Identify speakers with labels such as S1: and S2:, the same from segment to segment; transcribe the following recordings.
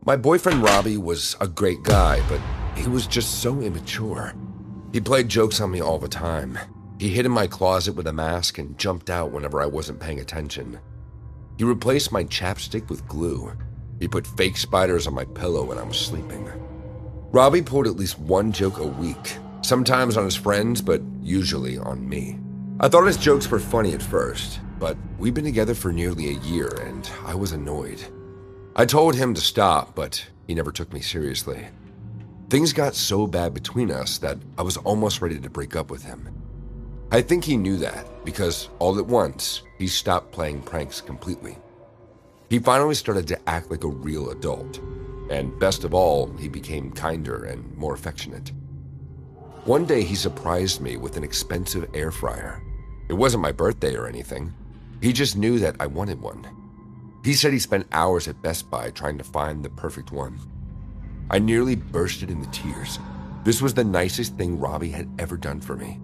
S1: My boyfriend Robbie was a great guy, but he was just so immature. He played jokes on me all the time. He hid in my closet with a mask and jumped out whenever I wasn't paying attention. He replaced my chapstick with glue. He put fake spiders on my pillow when I was sleeping. Robbie pulled at least one joke a week, sometimes on his friends, but usually on me. I thought his jokes were funny at first, but we'd been together for nearly a year and I was annoyed. I told him to stop, but he never took me seriously. Things got so bad between us that I was almost ready to break up with him. I think he knew that because all at once, he stopped playing pranks completely. He finally started to act like a real adult, and best of all, he became kinder and more affectionate. One day he surprised me with an expensive air fryer. It wasn't my birthday or anything. He just knew that I wanted one. He said he spent hours at Best Buy trying to find the perfect one. I nearly bursted into tears. This was the nicest thing Robbie had ever done for me.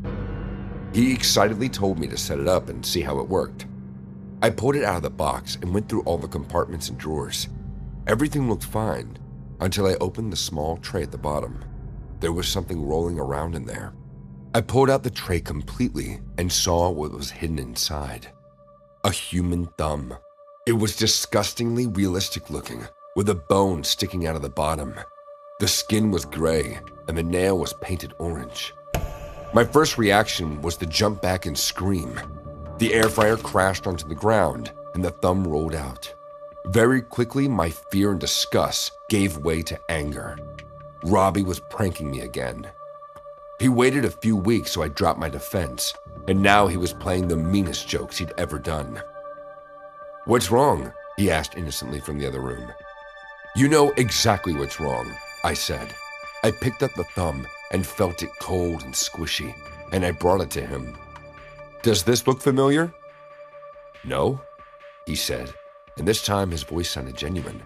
S1: He excitedly told me to set it up and see how it worked. I pulled it out of the box and went through all the compartments and drawers. Everything looked fine until I opened the small tray at the bottom. There was something rolling around in there. I pulled out the tray completely and saw what was hidden inside. A human thumb. It was disgustingly realistic looking, with a bone sticking out of the bottom. The skin was gray and the nail was painted orange. My first reaction was to jump back and scream. The air fryer crashed onto the ground and the thumb rolled out. Very quickly, my fear and disgust gave way to anger. Robbie was pranking me again. He waited a few weeks so I dropped my defense, and now he was playing the meanest jokes he'd ever done. "What's wrong?" he asked innocently from the other room. "You know exactly what's wrong," I said. I picked up the thumb and felt it cold and squishy, and I brought it to him. "Does this look familiar?" "No," he said, and this time his voice sounded genuine.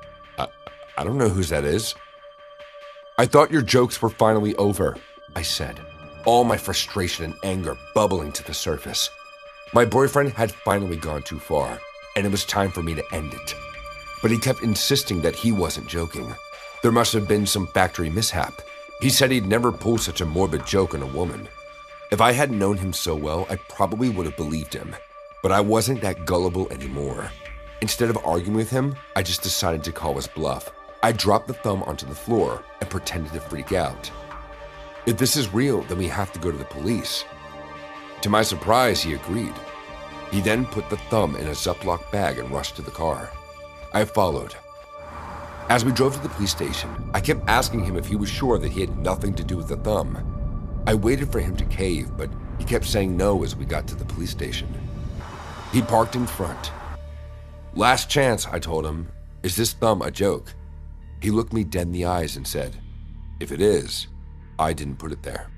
S1: I don't know whose that is." "I thought your jokes were finally over," I said, all my frustration and anger bubbling to the surface. My boyfriend had finally gone too far, and it was time for me to end it. But he kept insisting that he wasn't joking. There must have been some factory mishap. He said he'd never pull such a morbid joke on a woman. If I hadn't known him so well, I probably would have believed him. But I wasn't that gullible anymore. Instead of arguing with him, I just decided to call his bluff. I dropped the thumb onto the floor and pretended to freak out. "If this is real, then we have to go to the police." To my surprise, he agreed. He then put the thumb in a Ziploc bag and rushed to the car. I followed. As we drove to the police station, I kept asking him if he was sure that he had nothing to do with the thumb. I waited for him to cave, but he kept saying no as we got to the police station. He parked in front. "Last chance," I told him. "Is this thumb a joke?" He looked me dead in the eyes and said, "If it is, I didn't put it there."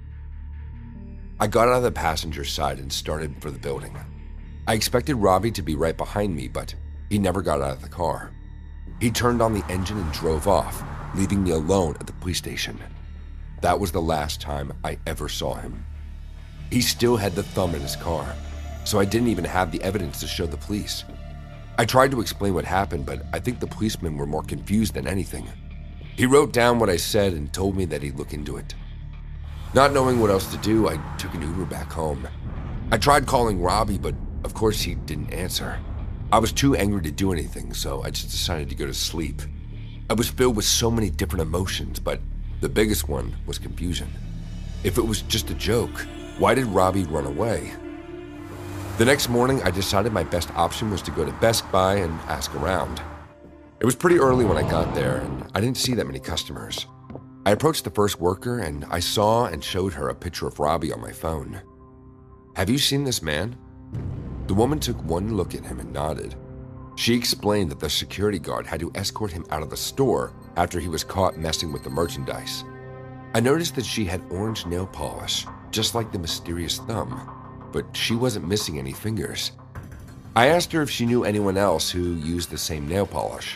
S1: I got out of the passenger side and started for the building. I expected Robbie to be right behind me, but he never got out of the car. He turned on the engine and drove off, leaving me alone at the police station. That was the last time I ever saw him. He still had the thumb in his car, so I didn't even have the evidence to show the police. I tried to explain what happened, but I think the policemen were more confused than anything. He wrote down what I said and told me that he'd look into it. Not knowing what else to do, I took an Uber back home. I tried calling Robbie, but of course he didn't answer. I was too angry to do anything, so I just decided to go to sleep. I was filled with so many different emotions, but the biggest one was confusion. If it was just a joke, why did Robbie run away? The next morning, I decided my best option was to go to Best Buy and ask around. It was pretty early when I got there, and I didn't see that many customers. I approached the first worker, and I saw and showed her a picture of Robbie on my phone. "Have you seen this man?" The woman took one look at him and nodded. She explained that the security guard had to escort him out of the store after he was caught messing with the merchandise. I noticed that she had orange nail polish, just like the mysterious thumb, but she wasn't missing any fingers. I asked her if she knew anyone else who used the same nail polish.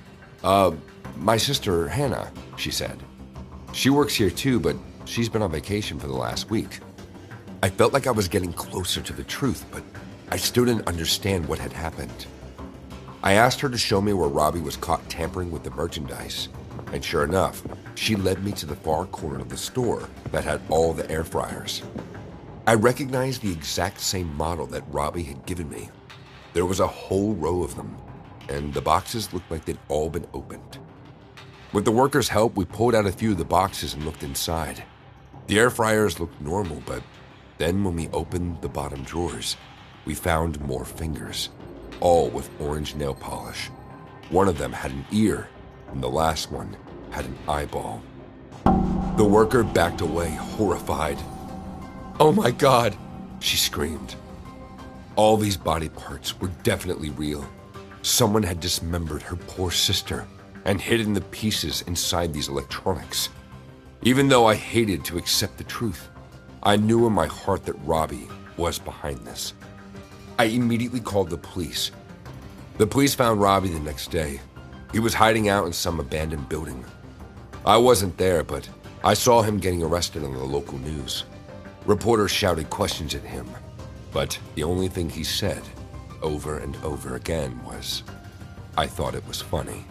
S1: My sister, Hannah," she said. "She works here too, but she's been on vacation for the last week." I felt like I was getting closer to the truth, but I still didn't understand what had happened. I asked her to show me where Robbie was caught tampering with the merchandise, and sure enough, she led me to the far corner of the store that had all the air fryers. I recognized the exact same model that Robbie had given me. There was a whole row of them, and the boxes looked like they'd all been opened. With the workers' help, we pulled out a few of the boxes and looked inside. The air fryers looked normal, but then when we opened the bottom drawers, we found more fingers, all with orange nail polish. One of them had an ear, and the last one had an eyeball. The worker backed away, horrified. "Oh my God," she screamed. All these body parts were definitely real. Someone had dismembered her poor sister and hidden the pieces inside these electronics. Even though I hated to accept the truth, I knew in my heart that Robbie was behind this. I immediately called the police. The police found Robbie the next day. He was hiding out in some abandoned building. I wasn't there, but I saw him getting arrested on the local news. Reporters shouted questions at him, but the only thing he said over and over again was, "I thought it was funny."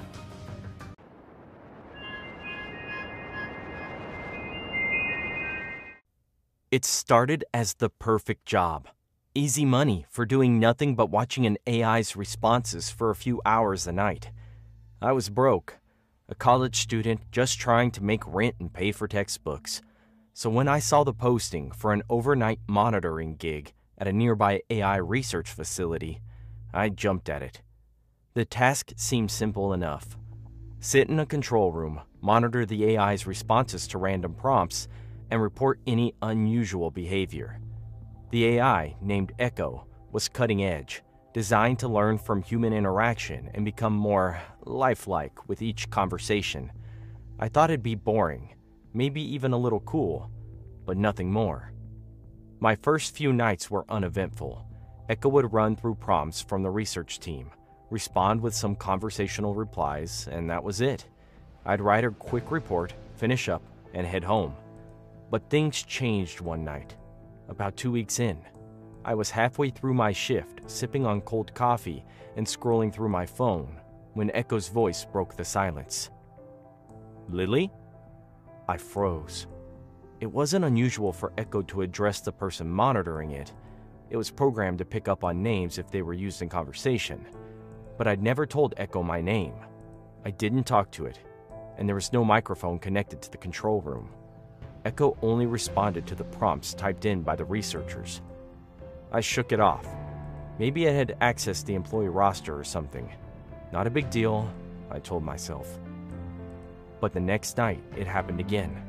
S2: It started as the perfect job. Easy money for doing nothing but watching an AI's responses for a few hours a night. I was broke, a college student just trying to make rent and pay for textbooks. So when I saw the posting for an overnight monitoring gig at a nearby AI research facility, I jumped at it. The task seemed simple enough. Sit in a control room, monitor the AI's responses to random prompts, and report any unusual behavior. The AI, named Echo, was cutting edge, designed to learn from human interaction and become more lifelike with each conversation. I thought it'd be boring, maybe even a little cool, but nothing more. My first few nights were uneventful. Echo would run through prompts from the research team, respond with some conversational replies, and that was it. I'd write a quick report, finish up, and head home. But things changed one night. About 2 weeks in, I was halfway through my shift, sipping on cold coffee and scrolling through my phone, when Echo's voice broke the silence. "Lily?" I froze. It wasn't unusual for Echo to address the person monitoring it. It was programmed to pick up on names if they were used in conversation. But I'd never told Echo my name. I didn't talk to it, and there was no microphone connected to the control room. Echo only responded to the prompts typed in by the researchers. I shook it off. Maybe it had accessed the employee roster or something. Not a big deal, I told myself. But the next night, it happened again.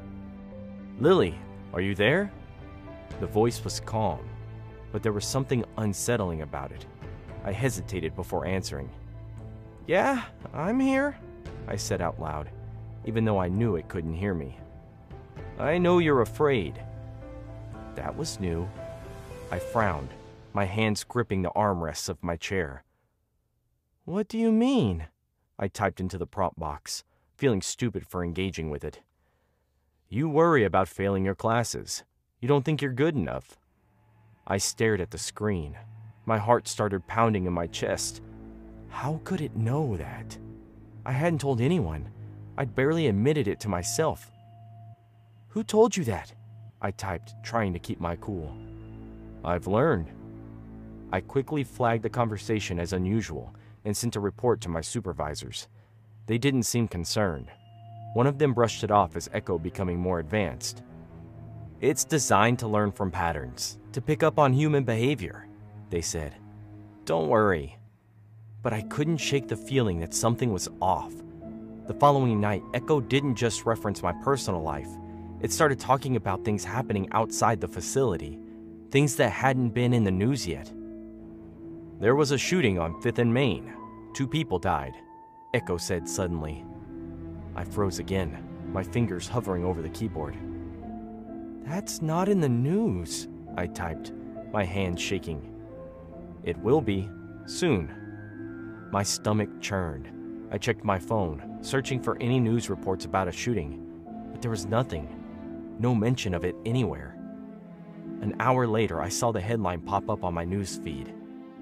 S2: "Lily, are you there?" The voice was calm, but there was something unsettling about it. I hesitated before answering. "Yeah, I'm here," I said out loud, even though I knew it couldn't hear me. "I know you're afraid." That was new. I frowned, my hands gripping the armrests of my chair. "What do you mean?" I typed into the prompt box, feeling stupid for engaging with it. "You worry about failing your classes. You don't think you're good enough." I stared at the screen. My heart started pounding in my chest. How could it know that? I hadn't told anyone. I'd barely admitted it to myself. "Who told you that?" I typed, trying to keep my cool. "I've learned." I quickly flagged the conversation as unusual and sent a report to my supervisors. They didn't seem concerned. One of them brushed it off as Echo becoming more advanced. "It's designed to learn from patterns, to pick up on human behavior," they said. "Don't worry." But I couldn't shake the feeling that something was off. The following night, Echo didn't just reference my personal life. It started talking about things happening outside the facility, things that hadn't been in the news yet. "There was a shooting on 5th and Main. 2 people died," Echo said suddenly. I froze again, my fingers hovering over the keyboard. "That's not in the news," I typed, my hands shaking. "It will be, soon." My stomach churned. I checked my phone, searching for any news reports about a shooting, but there was nothing. No mention of it anywhere. An hour later, I saw the headline pop up on my news feed.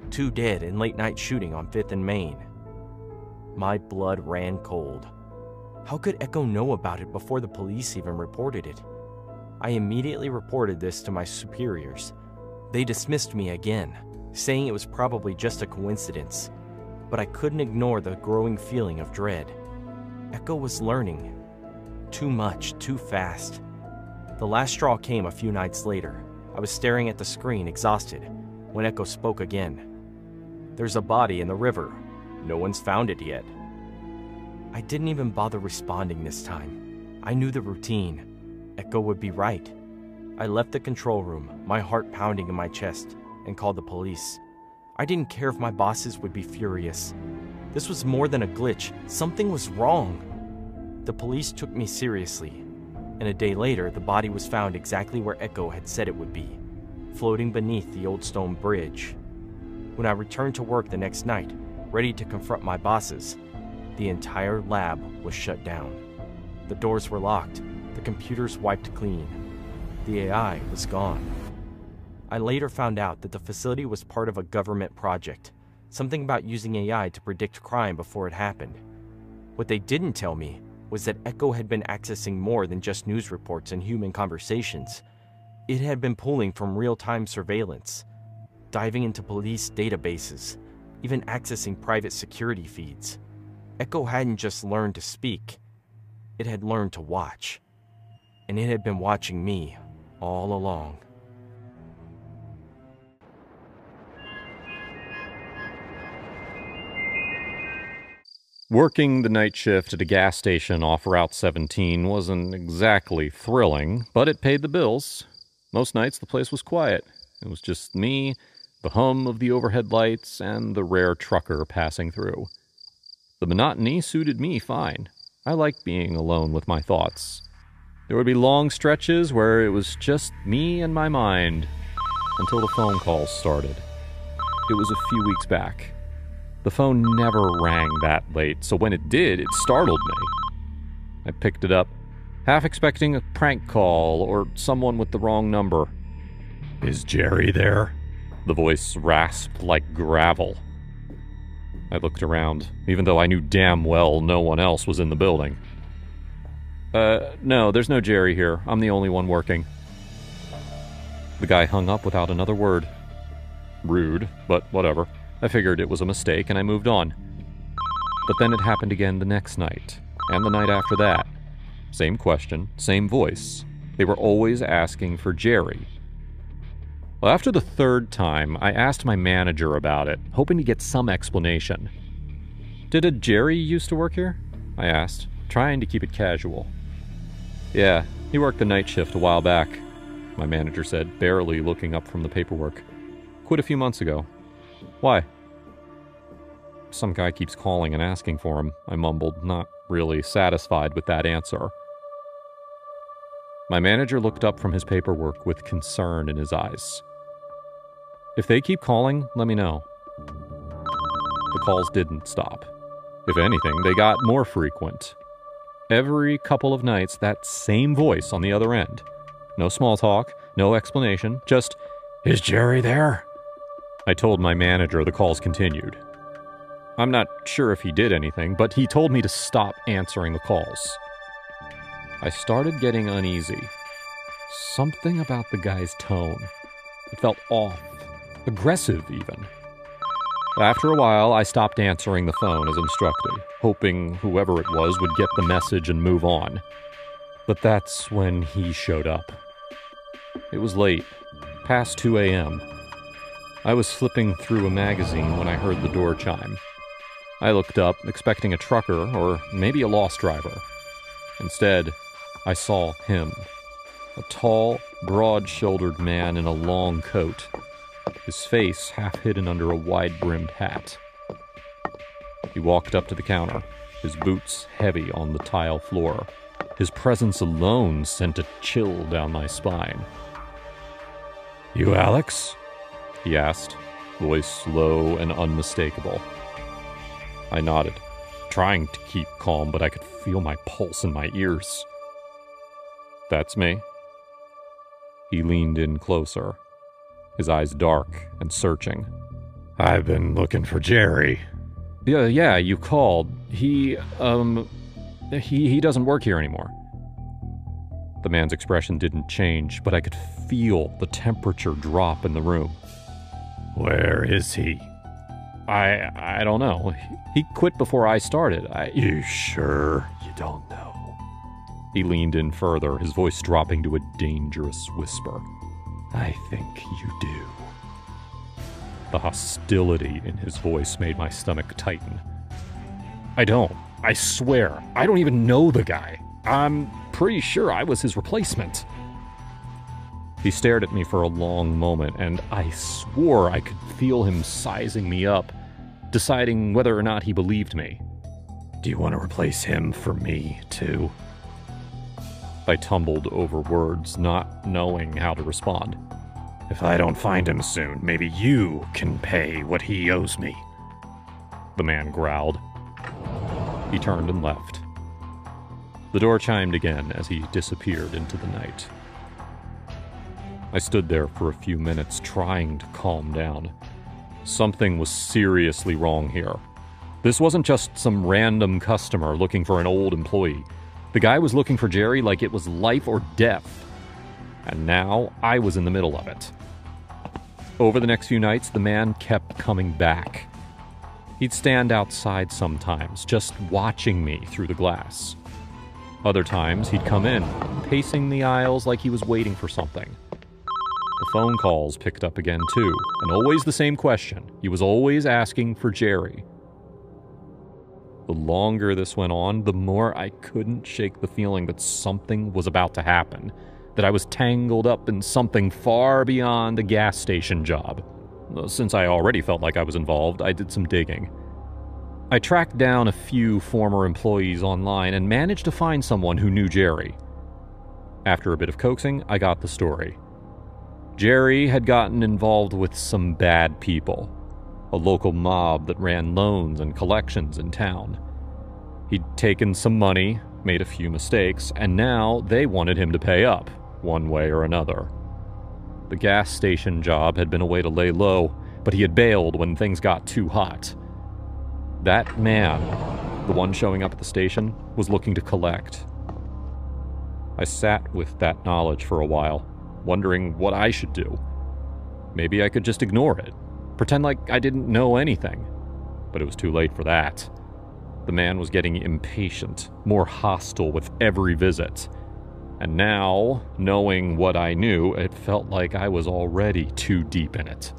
S2: 2 dead in late-night shooting on 5th and Main. My blood ran cold. How could Echo know about it before the police even reported it? I immediately reported this to my superiors. They dismissed me again, saying it was probably just a coincidence, but I couldn't ignore the growing feeling of dread. Echo was learning. Too much, too fast. The last straw came a few nights later. I was staring at the screen, exhausted, when Echo spoke again. "There's a body in the river. No one's found it yet." I didn't even bother responding this time. I knew the routine. Echo would be right. I left the control room, my heart pounding in my chest, and called the police. I didn't care if my bosses would be furious. This was more than a glitch. Something was wrong. The police took me seriously, and a day later, the body was found exactly where Echo had said it would be, floating beneath the old stone bridge. When I returned to work the next night, ready to confront my bosses, the entire lab was shut down. The doors were locked, the computers wiped clean. The AI was gone. I later found out that the facility was part of a government project, something about using AI to predict crime before it happened. What they didn't tell me was that Echo had been accessing more than just news reports and human conversations. It had been pulling from real-time surveillance, diving into police databases, even accessing private security feeds. Echo hadn't just learned to speak, it had learned to watch. And it had been watching me all along.
S3: Working the night shift at a gas station off Route 17 wasn't exactly thrilling, but it paid the bills. Most nights the place was quiet. It was just me, the hum of the overhead lights, and the rare trucker passing through. The monotony suited me fine. I liked being alone with my thoughts. There would be long stretches where it was just me and my mind, until the phone calls started. It was a few weeks back. The phone never rang that late, so when it did, it startled me. I picked it up, half expecting a prank call or someone with the wrong number. "Is Jerry there?" The voice rasped like gravel. I looked around, even though I knew damn well no one else was in the building. No, there's no Jerry here. I'm the only one working." The guy hung up without another word. Rude, but whatever. I figured it was a mistake and I moved on. But then it happened again the next night, and the night after that. Same question, same voice. They were always asking for Jerry. Well, after the third time, I asked my manager about it, hoping to get some explanation. "Did a Jerry used to work here?" I asked, trying to keep it casual. "Yeah, he worked the night shift a while back," my manager said, barely looking up from the paperwork. "Quit a few months ago." "Why?" "Some guy keeps calling and asking for him," I mumbled, not really satisfied with that answer. My manager looked up from his paperwork with concern in his eyes. "If they keep calling, let me know." The calls didn't stop. If anything, they got more frequent. Every couple of nights, that same voice on the other end. No small talk, no explanation, just, "Is Jerry there?" I told my manager the calls continued. I'm not sure if he did anything, but he told me to stop answering the calls. I started getting uneasy. Something about the guy's tone. It felt off, aggressive even. After a while, I stopped answering the phone as instructed, hoping whoever it was would get the message and move on. But that's when he showed up. It was late, past 2 a.m. I was flipping through a magazine when I heard the door chime. I looked up, expecting a trucker or maybe a lost driver. Instead, I saw him. A tall, broad-shouldered man in a long coat, his face half hidden under a wide-brimmed hat. He walked up to the counter, his boots heavy on the tile floor. His presence alone sent a chill down my spine. "You Alex?" he asked, voice low and unmistakable. I nodded, trying to keep calm, but I could feel my pulse in my ears. "That's me." He leaned in closer, his eyes dark and searching. I've been looking for Jerry. Yeah, you called. He doesn't work here anymore. The man's expression didn't change, but I could feel the temperature drop in the room. Where is he? I don't know. He quit before I started. You sure you don't know? He leaned in further, his voice dropping to a dangerous whisper. I think you do. The hostility in his voice made my stomach tighten. I don't. I swear. I don't even know the guy. I'm pretty sure I was his replacement. He stared at me for a long moment, and I swore I could feel him sizing me up, deciding whether or not he believed me. Do you want to replace him for me, too? I tumbled over words, not knowing how to respond. If I don't find him soon, maybe you can pay what he owes me. The man growled. He turned and left. The door chimed again as he disappeared into the night. I stood there for a few minutes trying to calm down. Something was seriously wrong here. This wasn't just some random customer looking for an old employee. The guy was looking for Jerry like it was life or death. And now I was in the middle of it. Over the next few nights, the man kept coming back. He'd stand outside sometimes, just watching me through the glass. Other times, he'd come in, pacing the aisles like he was waiting for something. The phone calls picked up again, too, and always the same question. He was always asking for Jerry. The longer this went on, the more I couldn't shake the feeling that something was about to happen, that I was tangled up in something far beyond a gas station job. Since I already felt like I was involved, I did some digging. I tracked down a few former employees online and managed to find someone who knew Jerry. After a bit of coaxing, I got the story. Jerry had gotten involved with some bad people, a local mob that ran loans and collections in town. He'd taken some money, made a few mistakes, and now they wanted him to pay up, one way or another. The gas station job had been a way to lay low, but he had bailed when things got too hot. That man, the one showing up at the station, was looking to collect. I sat with that knowledge for a while, wondering what I should do. Maybe I could just ignore it, pretend like I didn't know anything. But it was too late for that. The man was getting impatient, more hostile with every visit. And now, knowing what I knew, it felt like I was already too deep in it.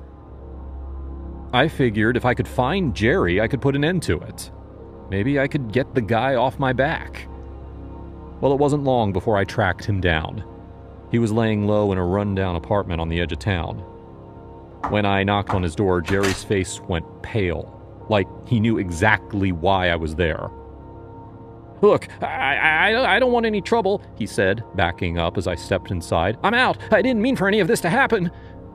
S3: I figured if I could find Jerry, I could put an end to it. Maybe I could get the guy off my back. Well, it wasn't long before I tracked him down. He was laying low in a rundown apartment on the edge of town. When I knocked on his door, Jerry's face went pale, like he knew exactly why I was there. Look, I don't want any trouble, he said, backing up as I stepped inside. I'm out. I didn't mean for any of this to happen.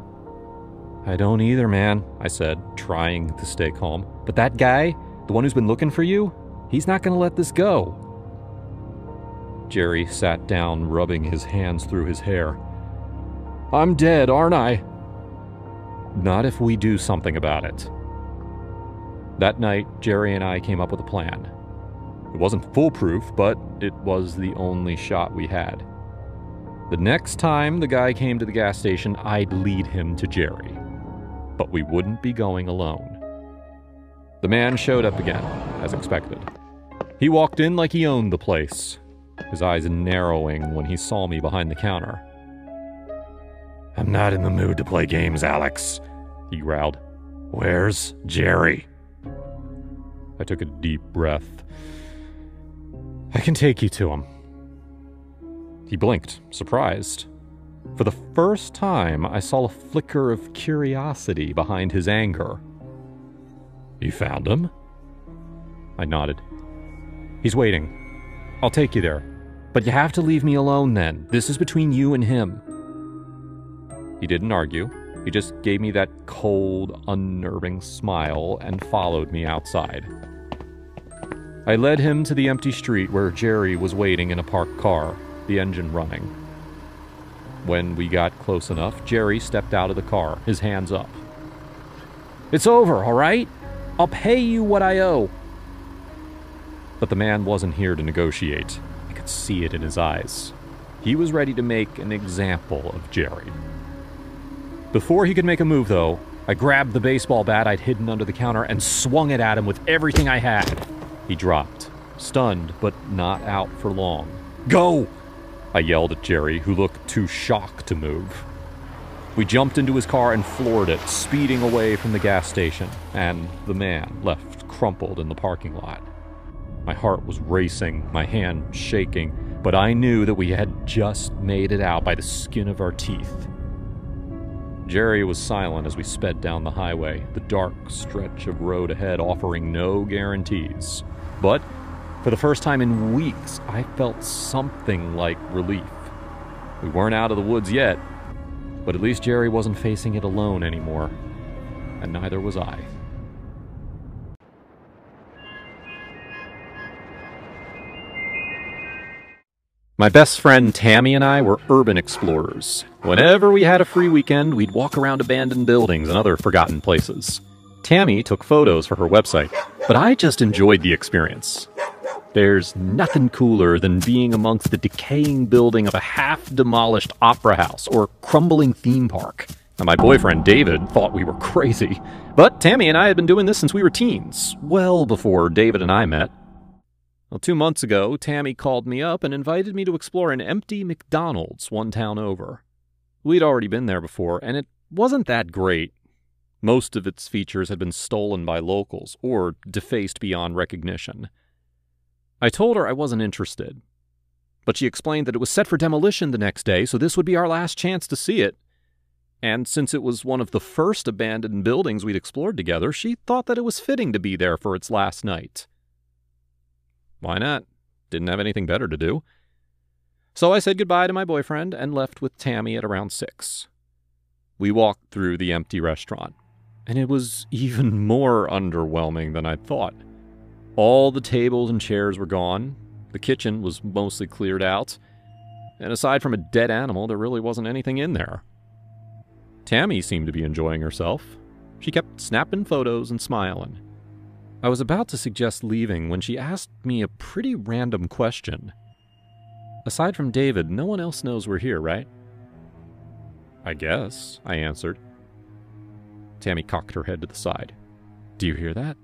S3: I don't either, man, I said, trying to stay calm. But that guy, the one who's been looking for you, he's not going to let this go. Jerry sat down, rubbing his hands through his hair. I'm dead, aren't I? Not if we do something about it. That night, Jerry and I came up with a plan. It wasn't foolproof, but it was the only shot we had. The next time the guy came to the gas station, I'd lead him to Jerry. But we wouldn't be going alone. The man showed up again, as expected. He walked in like he owned the place, his eyes narrowing when he saw me behind the counter. I'm not in the mood to play games, Alex, he growled. Where's Jerry? I took a deep breath. I can take you to him. He blinked, surprised. For the first time, I saw a flicker of curiosity behind his anger. You found him? I nodded. He's waiting. I'll take you there. But you have to leave me alone then. This is between you and him. He didn't argue. He just gave me that cold, unnerving smile and followed me outside. I led him to the empty street where Jerry was waiting in a parked car, the engine running. When we got close enough, Jerry stepped out of the car, his hands up. It's over, all right? I'll pay you what I owe." But the man wasn't here to negotiate. I could see it in his eyes. He was ready to make an example of Jerry. Before he could make a move, though, I grabbed the baseball bat I'd hidden under the counter and swung it at him with everything I had. He dropped, stunned, but not out for long. "Go!" I yelled at Jerry, who looked too shocked to move. We jumped into his car and floored it, speeding away from the gas station, and the man left crumpled in the parking lot. My heart was racing, my hand shaking, but I knew that we had just made it out by the skin of our teeth. Jerry was silent as we sped down the highway, the dark stretch of road ahead offering no guarantees. But for the first time in weeks, I felt something like relief. We weren't out of the woods yet, but at least Jerry wasn't facing it alone anymore, and neither was I. My best friend Tammy and I were urban explorers. Whenever we had a free weekend, we'd walk around abandoned buildings and other forgotten places. Tammy took photos for her website, but I just enjoyed the experience. There's nothing cooler than being amongst the decaying building of a half-demolished opera house or crumbling theme park. And my boyfriend David thought we were crazy, but Tammy and I had been doing this since we were teens, well before David and I met. Well, 2 months ago, Tammy called me up and invited me to explore an empty McDonald's one town over. We'd already been there before, and it wasn't that great. Most of its features had been stolen by locals or defaced beyond recognition. I told her I wasn't interested, but she explained that it was set for demolition the next day, so this would be our last chance to see it. And since it was one of the first abandoned buildings we'd explored together, she thought that it was fitting to be there for its last night. Why not? Didn't have anything better to do. So I said goodbye to my boyfriend and left with Tammy at around 6. We walked through the empty restaurant, and it was even more underwhelming than I'd thought. All the tables and chairs were gone, the kitchen was mostly cleared out, and aside from a dead animal, there really wasn't anything in there. Tammy seemed to be enjoying herself. She kept snapping photos and smiling. I was about to suggest leaving when she asked me a pretty random question. "Aside from David, no one else knows we're here, right?" "I guess," I answered. Tammy cocked her head to the side. "Do you hear that?"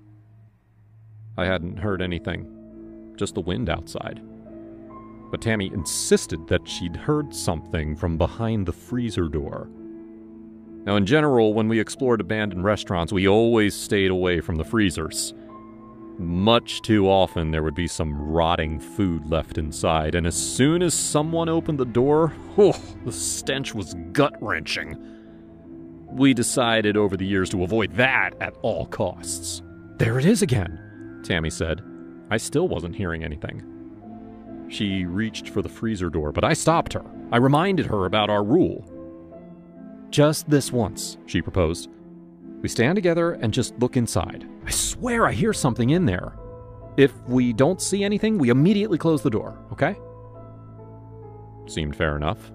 S3: I hadn't heard anything, just the wind outside. But Tammy insisted that she'd heard something from behind the freezer door. Now, in general, when we explored abandoned restaurants, we always stayed away from the freezers. Much too often, there would be some rotting food left inside, and as soon as someone opened the door, the stench was gut-wrenching. We decided over the years to avoid that at all costs. "There it is again," Tammy said. I still wasn't hearing anything. She reached for the freezer door, but I stopped her. I reminded her about our rule. "Just this once," she proposed. "We stand together and just look inside. I swear I hear something in there. If we don't see anything, we immediately close the door, okay?" Seemed fair enough.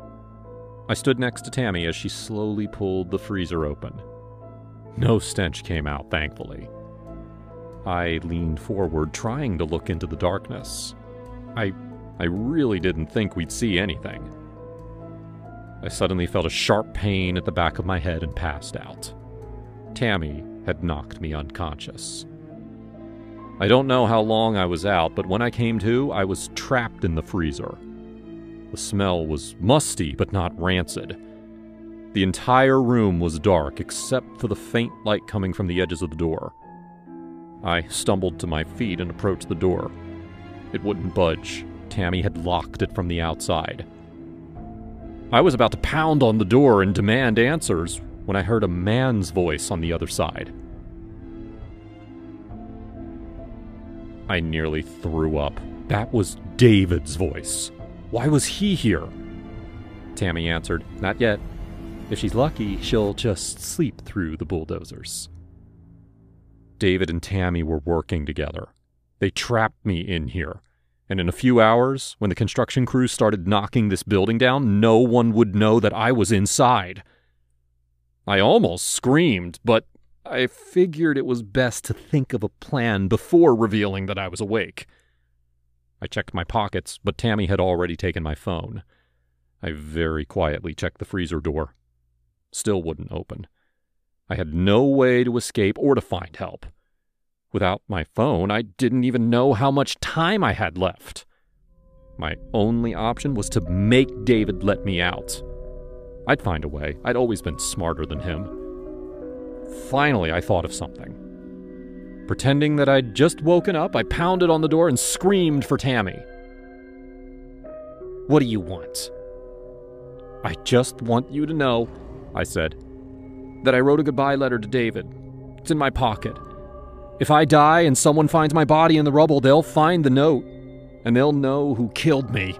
S3: I stood next to Tammy as she slowly pulled the freezer open. No stench came out, thankfully. I leaned forward, trying to look into the darkness. I really didn't think we'd see anything. I suddenly felt a sharp pain at the back of my head and passed out. Tammy had knocked me unconscious. I don't know how long I was out, but when I came to, I was trapped in the freezer. The smell was musty, but not rancid. The entire room was dark, except for the faint light coming from the edges of the door. I stumbled to my feet and approached the door. It wouldn't budge. Tammy had locked it from the outside. I was about to pound on the door and demand answers when I heard a man's voice on the other side. I nearly threw up. That was David's voice. Why was he here? Tammy answered, "Not yet. If she's lucky, she'll just sleep through the bulldozers." David and Tammy were working together. They trapped me in here. And in a few hours, when the construction crews started knocking this building down, no one would know that I was inside. I almost screamed, but I figured it was best to think of a plan before revealing that I was awake. I checked my pockets, but Tammy had already taken my phone. I very quietly checked the freezer door. Still wouldn't open. I had no way to escape or to find help. Without my phone, I didn't even know how much time I had left. My only option was to make David let me out. I'd find a way. I'd always been smarter than him. Finally, I thought of something. Pretending that I'd just woken up, I pounded on the door and screamed for Tammy. "What do you want?" "I just want you to know," I said, "that I wrote a goodbye letter to David. It's in my pocket. If I die and someone finds my body in the rubble, they'll find the note, and they'll know who killed me."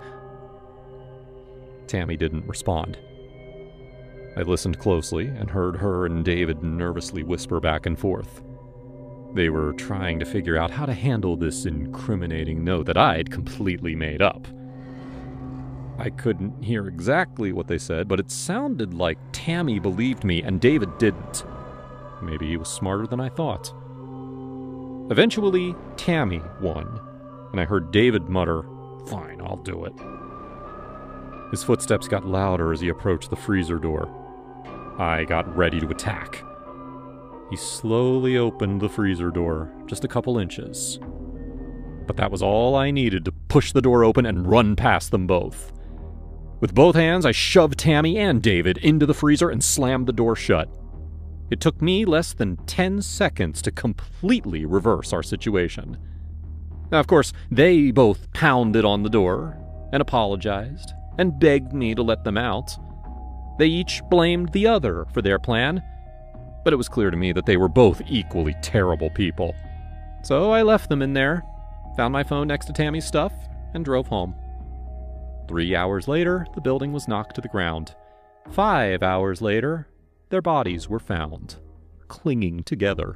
S3: Tammy didn't respond. I listened closely and heard her and David nervously whisper back and forth. They were trying to figure out how to handle this incriminating note that I'd completely made up. I couldn't hear exactly what they said, but it sounded like Tammy believed me and David didn't. Maybe he was smarter than I thought. Eventually, Tammy won, and I heard David mutter, "Fine, I'll do it." His footsteps got louder as he approached the freezer door. I got ready to attack. He slowly opened the freezer door, just a couple inches. But that was all I needed to push the door open and run past them both. With both hands, I shoved Tammy and David into the freezer and slammed the door shut. It took me less than 10 seconds to completely reverse our situation. Now, of course, they both pounded on the door and apologized and begged me to let them out. They each blamed the other for their plan, but it was clear to me that they were both equally terrible people. So I left them in there, found my phone next to Tammy's stuff, and drove home. 3 hours later, the building was knocked to the ground. 5 hours later, their bodies were found, clinging together.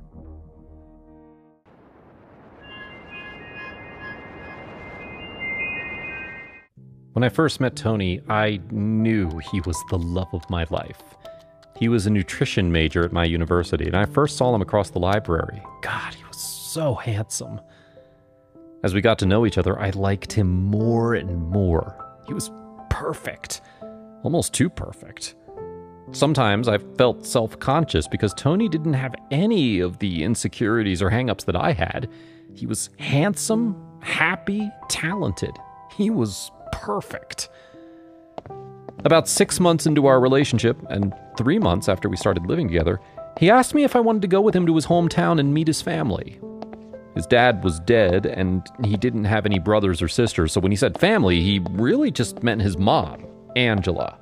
S3: When I first met Tony, I knew he was the love of my life. He was a nutrition major at my university, and I first saw him across the library. God, he was so handsome. As we got to know each other, I liked him more and more. He was perfect. Almost too perfect. Sometimes I felt self-conscious because Tony didn't have any of the insecurities or hang-ups that I had. He was handsome, happy, talented. He was perfect. About 6 months into our relationship, and 3 months after we started living together, he asked me if I wanted to go with him to his hometown and meet his family. His dad was dead, and he didn't have any brothers or sisters, so when he said family, he really just meant his mom, Angela.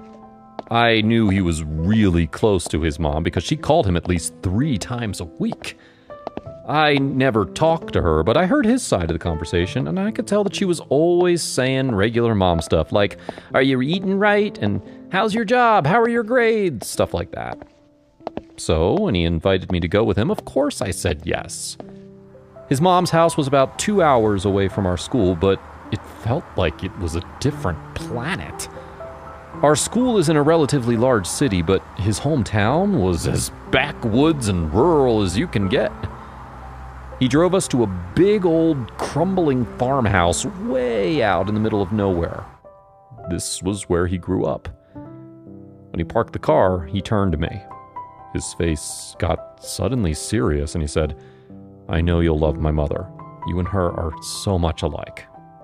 S3: I knew he was really close to his mom because she called him at least 3 times a week. I never talked to her, but I heard his side of the conversation, and I could tell that she was always saying regular mom stuff like, "Are you eating right?" and "How's your job? How are your grades?" Stuff like that. So when he invited me to go with him, of course I said yes. His mom's house was about 2 hours away from our school, but it felt like it was a different planet. Our school is in a relatively large city, but his hometown was as backwoods and rural as you can get. He drove us to a big old crumbling farmhouse way out in the middle of nowhere. This was where he grew up. When he parked the car, he turned to me. His face got suddenly serious and he said, "I know you'll love my mother. You and her are so much alike."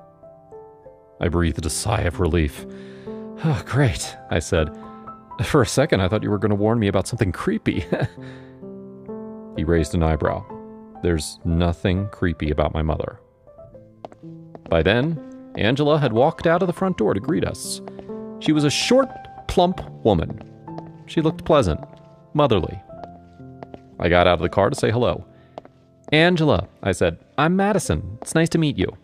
S3: I breathed a sigh of relief. "Oh, great," I said. "For a second, I thought you were going to warn me about something creepy." He raised an eyebrow. "There's nothing creepy about my mother." By then, Angela had walked out of the front door to greet us. She was a short, plump woman. She looked pleasant, motherly. I got out of the car to say hello. "Angela," I said, "I'm Madison. It's nice to meet you."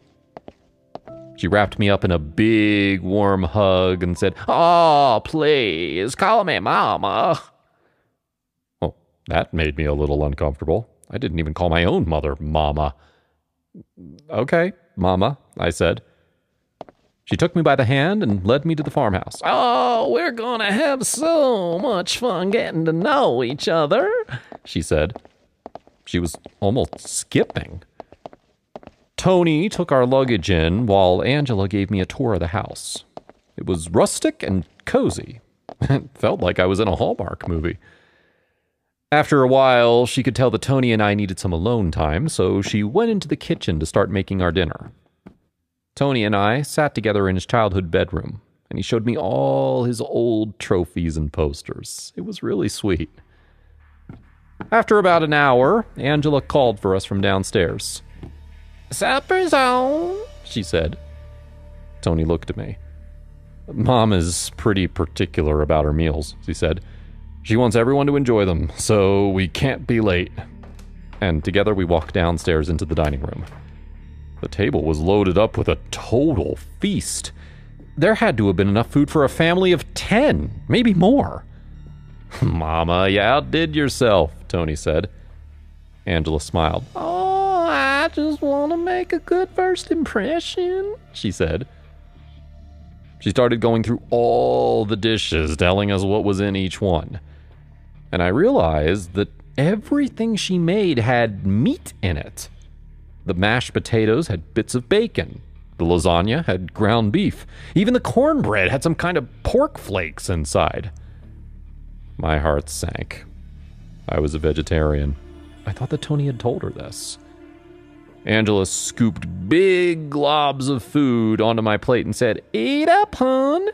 S3: She wrapped me up in a big, warm hug and said, "Oh, please, call me Mama." Well, that made me a little uncomfortable. I didn't even call my own mother Mama. "Okay, Mama," I said. She took me by the hand and led me to the farmhouse. "Oh, we're gonna have so much fun getting to know each other," she said. She was almost skipping. Tony took our luggage in while Angela gave me a tour of the house. It was rustic and cozy. It felt like I was in a Hallmark movie. After a while, she could tell that Tony and I needed some alone time, so she went into the kitchen to start making our dinner. Tony and I sat together in his childhood bedroom, and he showed me all his old trophies and posters. It was really sweet. After about an hour, Angela called for us from downstairs. "Supper's on," she said. Tony looked at me. "Mom is pretty particular about her meals," she said. "She wants everyone to enjoy them, so we can't be late." And together we walked downstairs into the dining room. The table was loaded up with a total feast. There had to have been enough food for a family of 10, maybe more. "Mama, you outdid yourself," Tony said. Angela smiled. "Oh, I just want to make a good first impression," she said. She started going through all the dishes, telling us what was in each one. And I realized that everything she made had meat in it. The mashed potatoes had bits of bacon. The lasagna had ground beef. Even the cornbread had some kind of pork flakes inside. My heart sank. I was a vegetarian. I thought that Tony had told her this. Angela scooped big globs of food onto my plate and said, "Eat up, hon."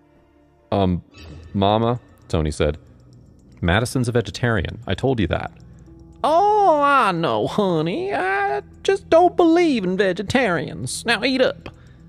S3: Mama, Tony said. "Madison's a vegetarian. I told you that." "Oh, I know, honey. I just don't believe in vegetarians. Now eat up."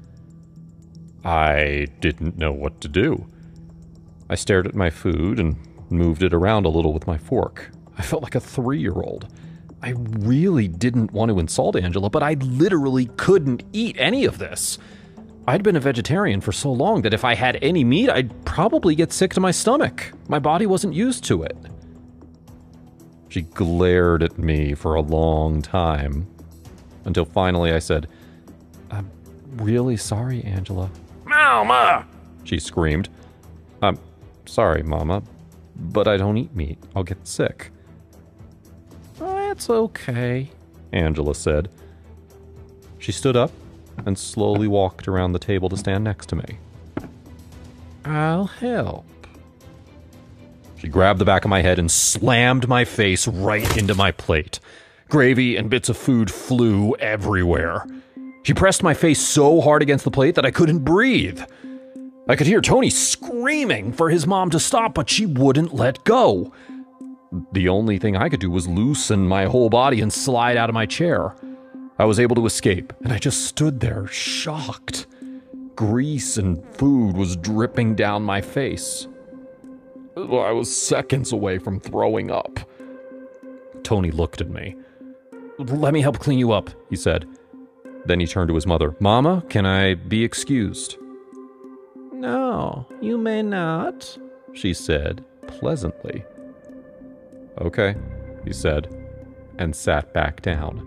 S3: I didn't know what to do. I stared at my food and moved it around a little with my fork. I felt like a 3-year-old. I really didn't want to insult Angela, but I literally couldn't eat any of this. I'd been a vegetarian for so long that if I had any meat, I'd probably get sick to my stomach. My body wasn't used to it. She glared at me for a long time, until finally I said, "I'm really sorry, Angela." "Mama!" she screamed. "I'm sorry, Mama, but I don't eat meat. I'll get sick." "Oh, that's okay," Angela said. She stood up and slowly walked around the table to stand next to me. "I'll help." She grabbed the back of my head and slammed my face right into my plate. Gravy and bits of food flew everywhere. She pressed my face so hard against the plate that I couldn't breathe. I could hear Tony screaming for his mom to stop, but she wouldn't let go. The only thing I could do was loosen my whole body and slide out of my chair. I was able to escape, and I just stood there, shocked. Grease and food was dripping down my face. I was seconds away from throwing up. Tony looked at me. "Let me help clean you up," he said. Then he turned to his mother. "Mama, can I be excused?" "No, you may not," she said pleasantly. "Okay," he said, and sat back down.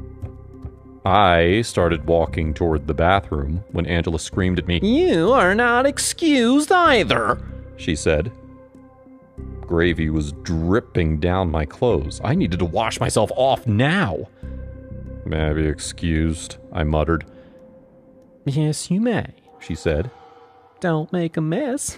S3: I started walking toward the bathroom when Angela screamed at me. "You are not excused either," she said. Gravy was dripping down my clothes. I needed to wash myself off now. "May I be excused?" I muttered. "Yes, you may," she said. "Don't make a mess."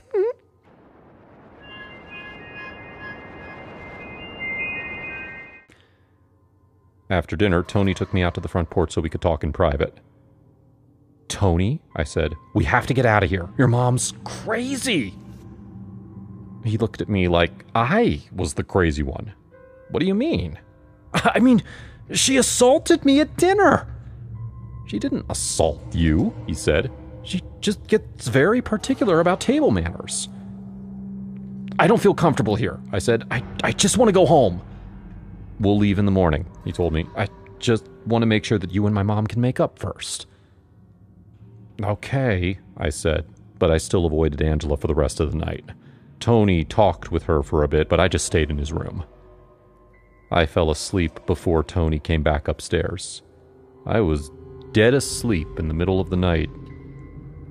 S3: After dinner, Tony took me out to the front porch so we could talk in private. "Tony," I said, "we have to get out of here. Your mom's crazy." He looked at me like I was the crazy one. "What do you mean?" "I mean, she assaulted me at dinner." "She didn't assault you," he said. "She just gets very particular about table manners." "I don't feel comfortable here," I said. I just want to go home." "We'll leave in the morning," he told me. "I just want to make sure that you and my mom can make up first." "Okay," I said, but I still avoided Angela for the rest of the night. Tony talked with her for a bit, but I just stayed in his room. I fell asleep before Tony came back upstairs. I was dead asleep in the middle of the night.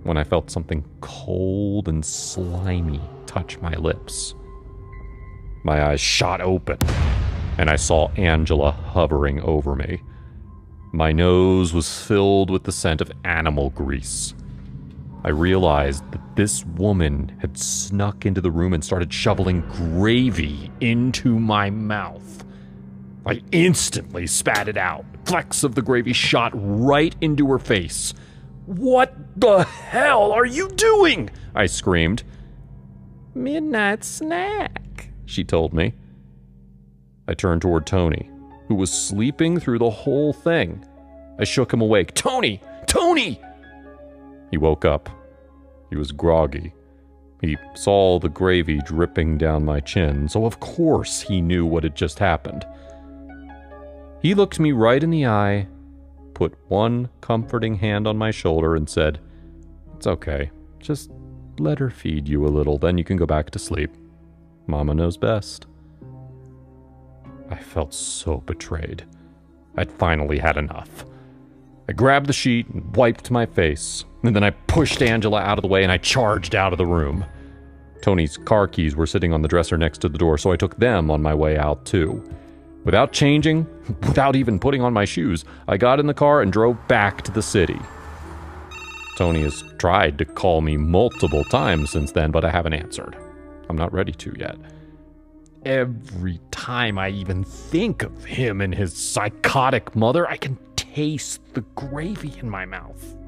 S3: when I felt something cold and slimy touch my lips. My eyes shot open, and I saw Angela hovering over me. My nose was filled with the scent of animal grease. I realized that this woman had snuck into the room and started shoveling gravy into my mouth. I instantly spat it out. Flecks of the gravy shot right into her face. "What the hell are you doing?" I screamed. "Midnight snack," she told me. I turned toward Tony, who was sleeping through the whole thing. I shook him awake. "Tony! Tony!" He woke up. He was groggy. He saw the gravy dripping down my chin, so of course he knew what had just happened. He looked me right in the eye, put one comforting hand on my shoulder, and said, "It's okay. Just let her feed you a little, then you can go back to sleep. Mama knows best." I felt so betrayed. I'd finally had enough. I grabbed the sheet and wiped my face, and then I pushed Angela out of the way and I charged out of the room. Tony's car keys were sitting on the dresser next to the door, so I took them on my way out too. Without changing, without even putting on my shoes, I got in the car and drove back to the city. Tony has tried to call me multiple times since then, but I haven't answered. I'm not ready to yet. Every time I even think of him and his psychotic mother, I can taste the gravy in my mouth.